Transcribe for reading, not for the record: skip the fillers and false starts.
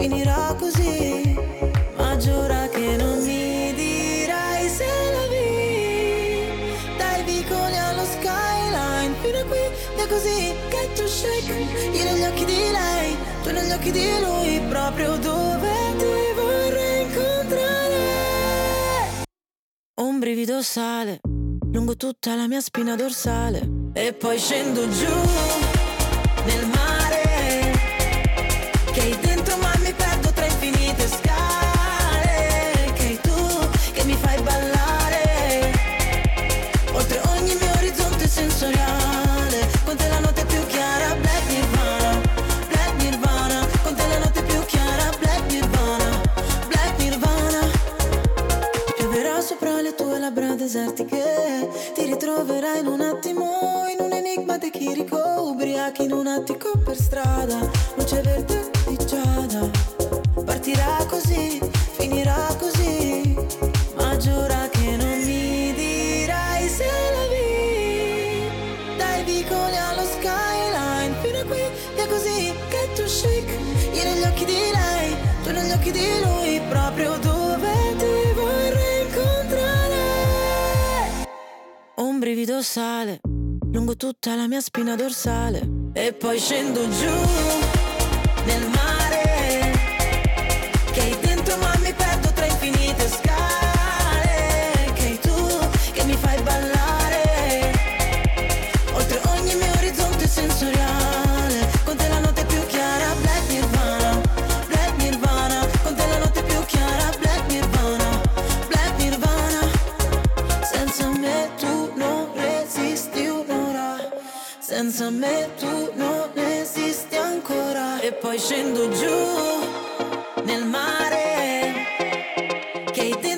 finirà così, ma giura che non mi dirai se la vi. Dai vicoli allo skyline, fino a qui è così che tu shake. Io negli occhi di lei, tu negli occhi di lui, proprio dove ti vorrei incontrare. Un brivido sale lungo tutta la mia spina dorsale e poi scendo giù nel mare, che hai dentro ma mi perdo tra infinite scale, che hai tu che mi fai ballare oltre ogni mio orizzonte sensoriale. Con te la notte è più chiara, Black Nirvana, Black Nirvana. Con te la notte è più chiara, Black Nirvana, Black Nirvana. Pioverà sopra le tue labbra desertiche, ti ritroverai in un attimo in un enigma di Chirico, ubriachi in un attico per strada, luce verde di giada. Partirà così, finirà così, ma giura che non mi dirai se la vi. Dai vicoli allo skyline, fino a qui è così che tu shake. Io negli occhi di lei, tu negli occhi di lui, proprio dove ti vorrei incontrare. Un brivido sale lungo tutta la mia spina dorsale e poi scendo giù nel mare, che hai dentro ma mi perdo tra infinite scale, che hai tu che mi fai ballare oltre ogni mio orizzonte sensoriale. Con te la notte è più chiara, Black Nirvana, Black Nirvana. Con te la notte è più chiara, Black Nirvana, Black Nirvana. Senza me tu non resisti un'ora, senza me tu non esisti ancora. E poi scendo giù nel mare, che hai dentro